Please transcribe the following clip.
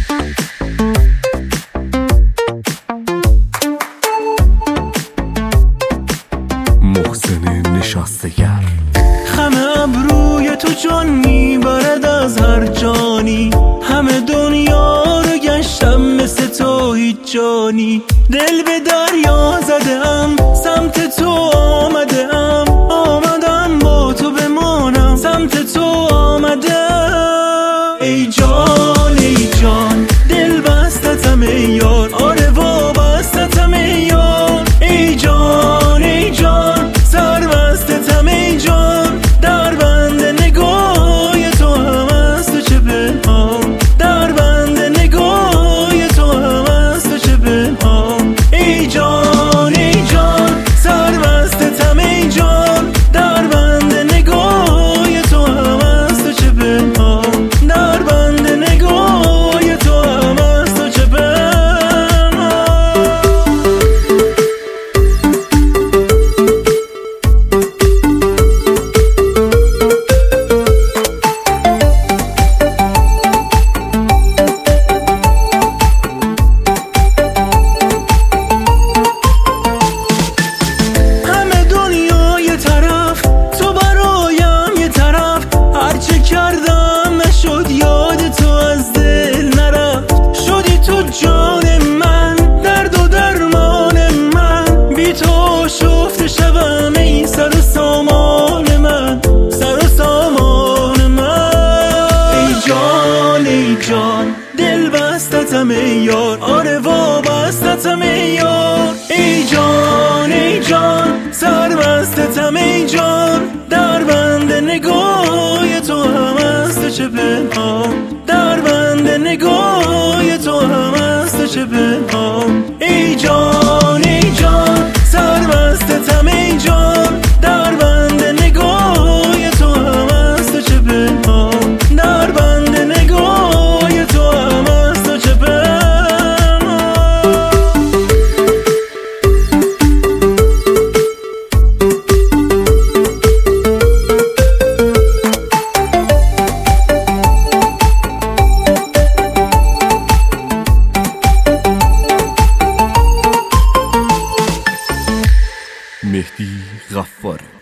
محسن نشاستگر. خم ابروی تو جان میبرد از هر جانی، همه دنیا رو گشتم مثل تو هیچ جانی. دل به دریا زدم سمت تو آمدم با تو بمانم سمت تو آمدم. ای جان ای جان دل بستتم ای یار، آره وابستتم ای یار. ای جان ای جان سر بستتم ای جان، در بند نگاه تو هم است و چه پنهان، در بند نگاه تو هم است و چه پنهان. ای جان ای جان سر بستتم ای جان، در بند نگاه تو هم است و چه پنهان، در بند نگاه تو هم است و چه پنهان. دل بستتم ای یار، آره وابستتم ای یار. ای جان ای جان سر بستتم ای جان، در بند نگاه تو هم است و چه پنهان، در بند نگاه تو هم است و چه پنهان. ای جان ای جان سر بستتم ای جان، در بند نگاه تو هم است و چه پنهان، در بند نگاه تو هم است و چه پنهان. مهدی غفاری.